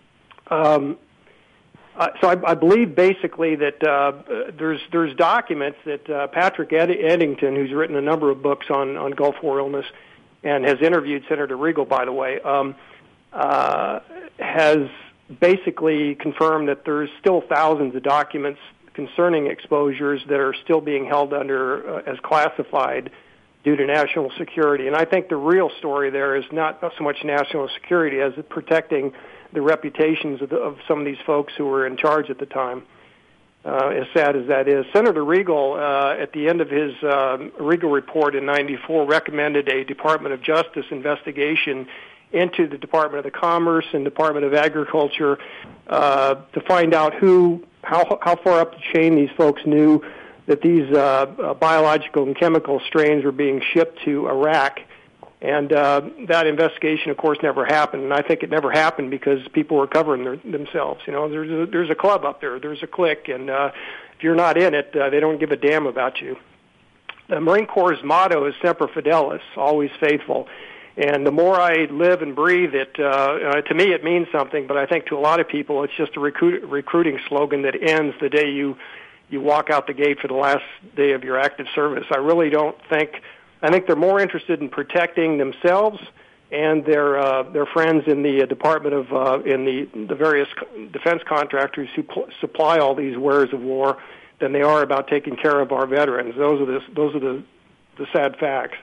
Um, Uh, so I, I believe basically that uh, there's there's documents that uh, Patrick Ed- Eddington, who's written a number of books on, on Gulf War illness and has interviewed Senator Regal, by the way, um, uh, has basically confirmed that there's still thousands of documents concerning exposures that are still being held under uh, as classified due to national security. And I think the real story there is not so much national security as protecting the reputations of, the, of some of these folks who were in charge at the time, uh, as sad as that is. Senator Regal, uh, at the end of his uh, Regal report in ninety-four, recommended a Department of Justice investigation into the Department of the Commerce and Department of Agriculture uh, to find out who, how, how far up the chain these folks knew that these uh, uh, biological and chemical strains were being shipped to Iraq. And uh, that investigation, of course, never happened. And I think it never happened because people were covering their, themselves. You know, there's a, there's a club up there, there's a clique, and uh, if you're not in it, uh, they don't give a damn about you. The Marine Corps' motto is Semper Fidelis, always faithful. And the more I live and breathe it, uh, uh, to me it means something, but I think to a lot of people it's just a recruit, recruiting slogan that ends the day you, you walk out the gate for the last day of your active service. I really don't think... I think they're more interested in protecting themselves and their uh, their friends in the uh, Department of uh, in the the various defense contractors who pl- supply all these wares of war than they are about taking care of our veterans. Those are the those are the the sad facts.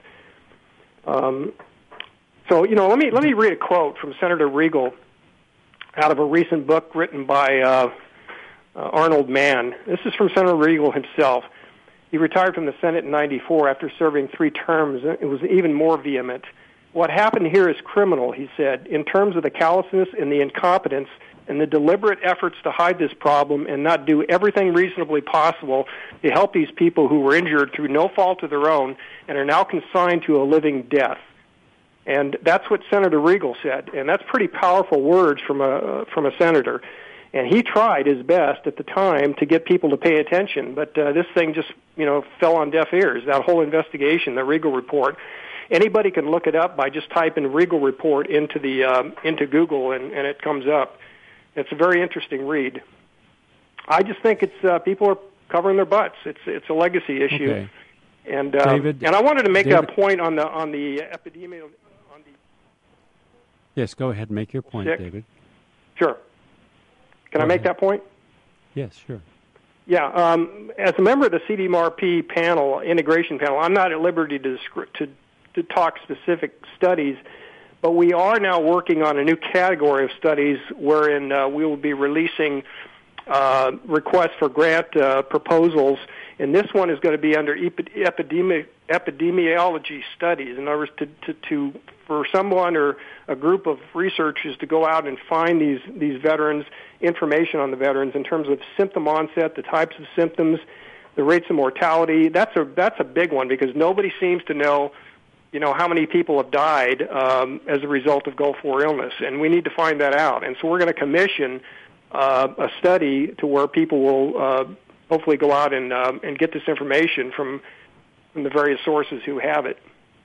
Um, so you know, let me let me read a quote from Senator Regal out of a recent book written by uh, uh, Arnold Mann. This is from Senator Regal himself. He retired from the Senate in ninety-four after serving three terms. It was even more vehement. What happened here is criminal, he said, in terms of the callousness and the incompetence and the deliberate efforts to hide this problem and not do everything reasonably possible to help these people who were injured through no fault of their own and are now consigned to a living death. And that's what Senator Regal said, and that's pretty powerful words from a from a senator. And he tried his best at the time to get people to pay attention, but uh, this thing just, you know, fell on deaf ears. That whole investigation, the Regal report, anybody can look it up by just typing Regal report into the um, into Google, and, and it comes up. It's a very interesting read. I just think it's uh, people are covering their butts. It's it's a legacy issue, okay. and uh, David, and I wanted to make David, a point on the on the epidemic. On the yes, go ahead, make your point, sick. David. Sure. Can Go I make ahead. that point? Yes, sure. Yeah, um, as a member of the C D M R P panel, integration panel, I'm not at liberty to, to to talk specific studies, but we are now working on a new category of studies wherein uh, we will be releasing uh, requests for grant uh, proposals, and this one is going to be under epidemi- epidemiology studies. In other words, to, to, to for someone or a group of researchers to go out and find these these veterans, information on the veterans in terms of symptom onset, the types of symptoms, the rates of mortality. That's a that's a big one because nobody seems to know, you know, how many people have died um, as a result of Gulf War illness, and we need to find that out. And so we're going to commission uh, a study to where people will uh, hopefully go out and um, and get this information from from the various sources who have it.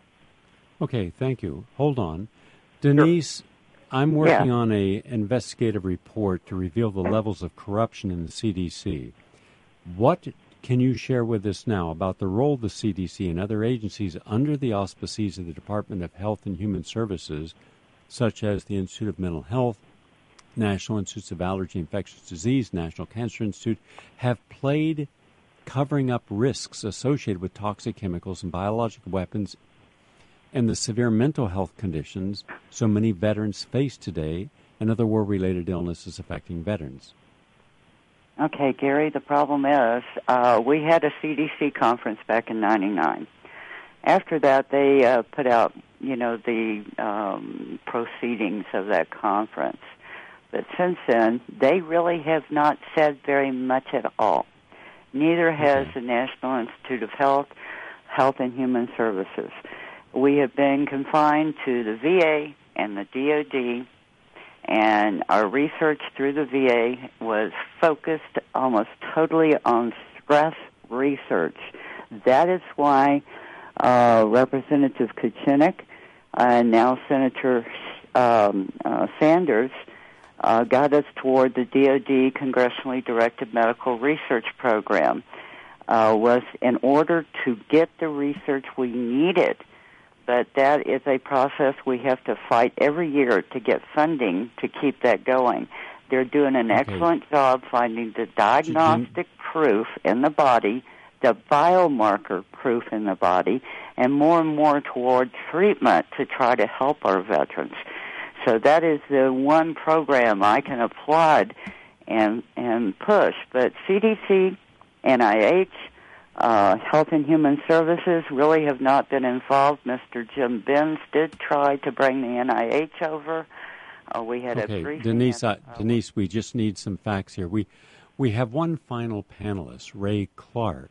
Okay, thank you. Hold on. Denise, sure. I'm working yeah. on a investigative report to reveal the levels of corruption in the C D C. What can you share with us now about the role of the C D C and other agencies under the auspices of the Department of Health and Human Services, such as the Institute of Mental Health, National Institutes of Allergy and Infectious Disease, National Cancer Institute, have played covering up risks associated with toxic chemicals and biological weapons and the severe mental health conditions so many veterans face today and other war-related illnesses affecting veterans? Okay, Gary, the problem is uh, we had a C D C conference back in ninety-nine. After that, they uh, put out, you know, the um, proceedings of that conference. But since then, they really have not said very much at all. Neither has the National Institute of Health, Health and Human Services. We have been confined to the V A and the D O D, and our research through the V A was focused almost totally on stress research. That is why uh, Representative Kucinich and now Senator um, uh, Sanders uh, got us toward the D O D Congressionally Directed Medical Research Program, uh, was in order to get the research we needed. But that is a process we have to fight every year to get funding to keep that going. They're doing an okay. excellent job finding the diagnostic proof in the body, the biomarker proof in the body, and more and more toward treatment to try to help our veterans. So that is the one program I can applaud and, and push. But C D C, N I H, Uh, Health and Human Services really have not been involved. Mister Jim Benz did try to bring the N I H over. Uh, we had okay, a briefing. Denise, at, uh, Denise, we just need some facts here. We we have one final panelist, Ray Clark.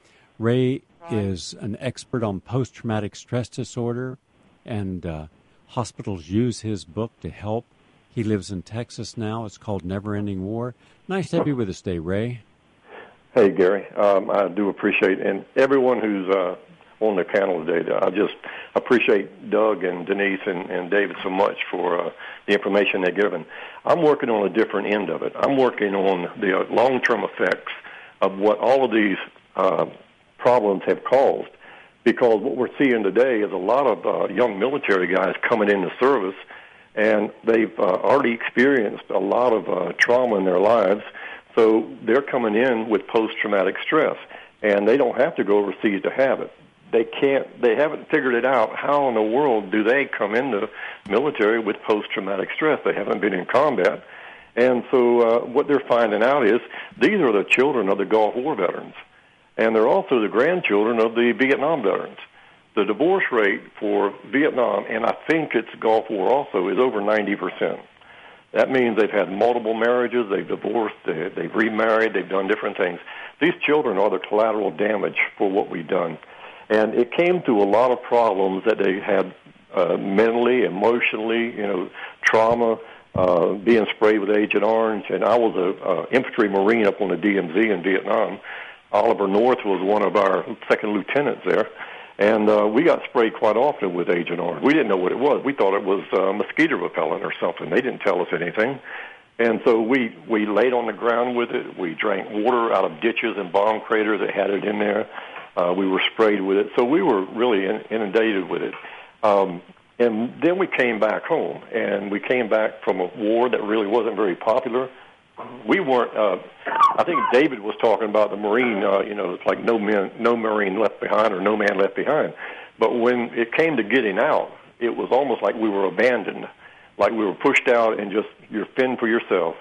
Ray right. is an expert on post-traumatic stress disorder, and uh, hospitals use his book to help. He lives in Texas now. It's called Never Ending War. Nice to have you with us today, Ray. Hey, Gary. Um, I do appreciate, and everyone who's uh, on the panel today, I just appreciate Doug and Denise and, and David so much for uh, the information they've given. I'm working on a different end of it. I'm working on the uh, long-term effects of what all of these uh, problems have caused, because what we're seeing today is a lot of uh, young military guys coming into service, and they've uh, already experienced a lot of uh, trauma in their lives. So they're coming in with post-traumatic stress, and they don't have to go overseas to have it. They can't. They haven't figured it out. How in the world do they come into military with post-traumatic stress? They haven't been in combat, and so uh, what they're finding out is these are the children of the Gulf War veterans, and they're also the grandchildren of the Vietnam veterans. The divorce rate for Vietnam, and I think it's Gulf War also, is over ninety percent. That means they've had multiple marriages, they've divorced, they, they've remarried, they've done different things. These children are the collateral damage for what we've done. And it came to a lot of problems that they had uh, mentally, emotionally, you know, trauma, uh, being sprayed with Agent Orange. And I was an uh, infantry Marine up on the D M Z in Vietnam. Oliver North was one of our second lieutenants there. And uh, we got sprayed quite often with Agent Orange. We didn't know what it was. We thought it was uh, mosquito repellent or something. They didn't tell us anything. And so we, we laid on the ground with it. We drank water out of ditches and bomb craters that had it in there. Uh, we were sprayed with it. So we were really in, inundated with it. Um, and then we came back home, and we came back from a war that really wasn't very popular. We weren't, uh, I think David was talking about the Marine, uh, you know, it's like no man, no Marine left behind or no man left behind. But when it came to getting out, it was almost like we were abandoned, like we were pushed out and just, you're fend for yourself.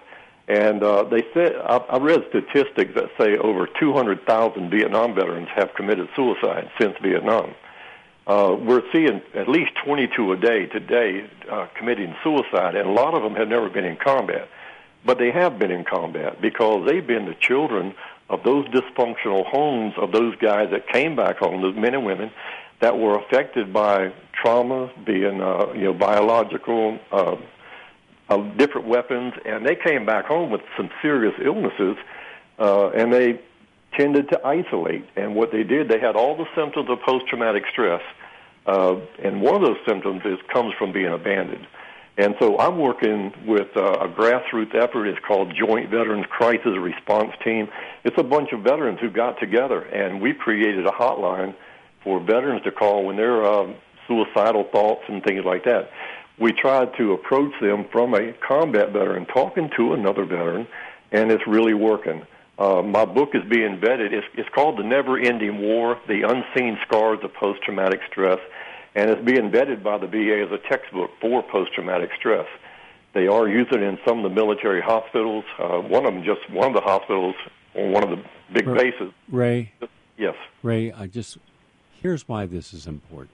And uh, they said, I, I read statistics that say over two hundred thousand Vietnam veterans have committed suicide since Vietnam. Uh, we're seeing at least twenty-two a day today uh, committing suicide, and a lot of them have never been in combat. But they have been in combat because they've been the children of those dysfunctional homes of those guys that came back home, those men and women that were affected by trauma, being uh, you know biological, uh, uh, different weapons, and they came back home with some serious illnesses, uh, and they tended to isolate. And what they did, they had all the symptoms of post-traumatic stress, uh, and one of those symptoms is comes from being abandoned. And so I'm working with uh, a grassroots effort. It's called Joint Veterans Crisis Response Team. It's a bunch of veterans who got together, and we created a hotline for veterans to call when they're uh, suicidal thoughts and things like that. We tried to approach them from a combat veteran, talking to another veteran, and it's really working. Uh, my book is being vetted. It's, it's called The Never-Ending War, The Unseen Scars of Post-Traumatic Stress, and it's being vetted by the V A as a textbook for post-traumatic stress. They are using it in some of the military hospitals. Uh, one of them, just one of the hospitals on one of the big Ray, bases. Ray? Yes. Ray, I just, here's why this is important.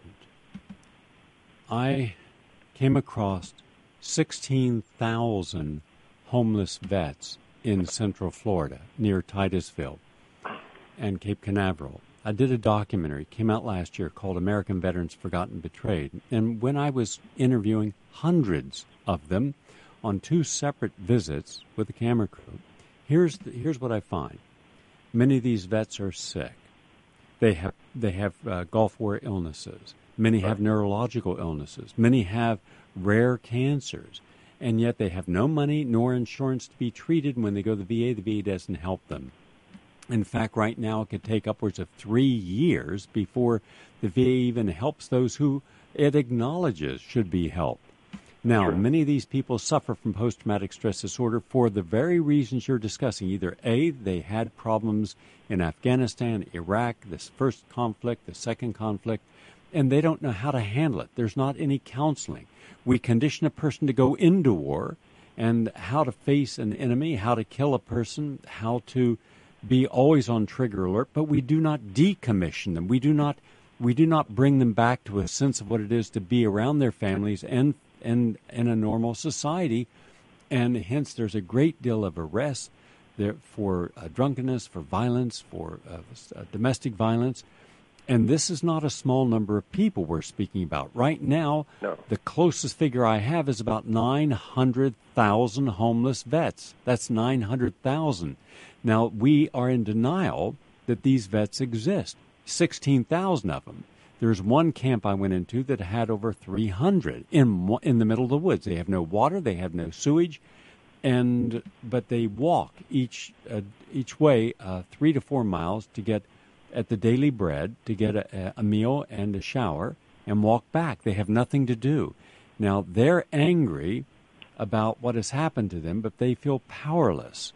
I came across sixteen thousand homeless vets in Central Florida, near Titusville and Cape Canaveral. I did a documentary, came out last year, called American Veterans Forgotten Betrayed. And when I was interviewing hundreds of them on two separate visits with the camera crew, here's the, here's what I find. Many of these vets are sick. They have they have uh, Gulf War illnesses. Many have neurological illnesses. Many have rare cancers. And yet they have no money nor insurance to be treated. And when they go to the V A, the V A doesn't help them. In fact, right now it could take upwards of three years before the V A even helps those who it acknowledges should be helped. Now, sure. Many of these people suffer from post-traumatic stress disorder for the very reasons you're discussing. Either A, they had problems in Afghanistan, Iraq, this first conflict, the second conflict, and they don't know how to handle it. There's not any counseling. We condition a person to go into war and how to face an enemy, how to kill a person, how to be always on trigger alert, but we do not decommission them. We do not we do not bring them back to a sense of what it is to be around their families and and in a normal society. And hence there's a great deal of arrest there for uh, drunkenness, for violence, for uh, uh, domestic violence. And this is not a small number of people we're speaking about. Right now, no. The closest figure I have is about nine hundred thousand homeless vets. That's nine hundred thousand. Now, we are in denial that these vets exist, sixteen thousand of them. There's one camp I went into that had over three hundred in in the middle of the woods. They have no water, they have no sewage, and but they walk each uh, each way uh, three to four miles to get at the daily bread, to get a, a meal and a shower, and walk back. They have nothing to do. Now, they're angry about what has happened to them, but they feel powerless.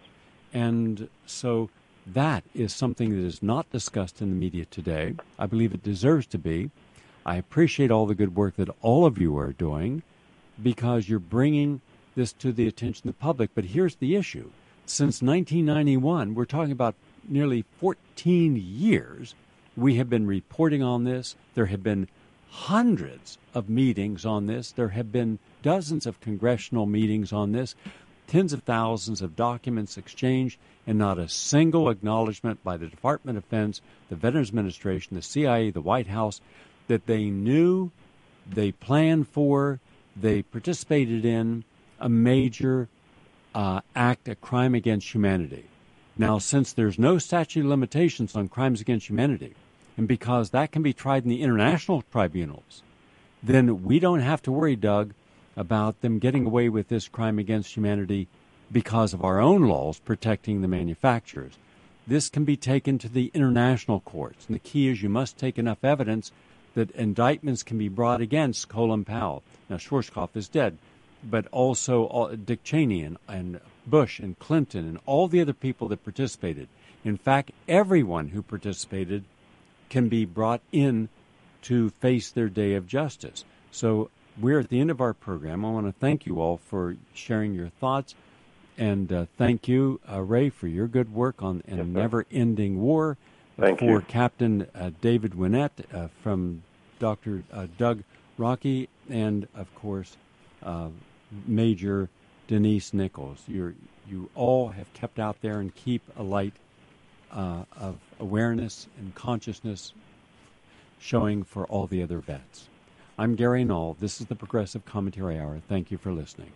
And so that is something that is not discussed in the media today. I believe it deserves to be. I appreciate all the good work that all of you are doing because you're bringing this to the attention of the public. But here's the issue. Since nineteen ninety-one, we're talking about nearly fourteen years, we have been reporting on this. There have been hundreds of meetings on this. There have been dozens of congressional meetings on this, tens of thousands of documents exchanged, and not a single acknowledgement by the Department of Defense, the Veterans Administration, the C I A, the White House, that they knew, they planned for, they participated in a major uh, act, a crime against humanity. Now, since there's no statute of limitations on crimes against humanity, and because that can be tried in the international tribunals, then we don't have to worry, Doug, about them getting away with this crime against humanity because of our own laws protecting the manufacturers. This can be taken to the international courts, and the key is you must take enough evidence that indictments can be brought against Colin Powell. Now, Schwarzkopf is dead, but also uh, Dick Cheney and, and Bush and Clinton and all the other people that participated. In fact, everyone who participated can be brought in to face their day of justice. So we're at the end of our program. I want to thank you all for sharing your thoughts. And uh, thank you, uh, Ray, for your good work on a yes, never-ending war. Thank for you. Captain uh, David Winnett, uh, from Doctor Uh, Doug Rocky, and, of course, uh, Major Denise Nichols. You're, you all have kept out there and keep a light uh, of awareness and consciousness showing for all the other vets. I'm Gary Null. This is the Progressive Commentary Hour. Thank you for listening.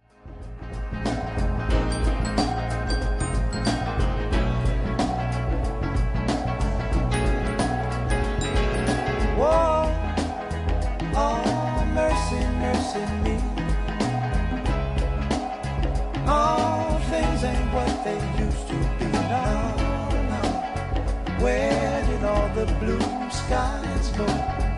Whoa, oh, mercy, mercy me. All things ain't what they used to be now, now. Where did all the blue skies go?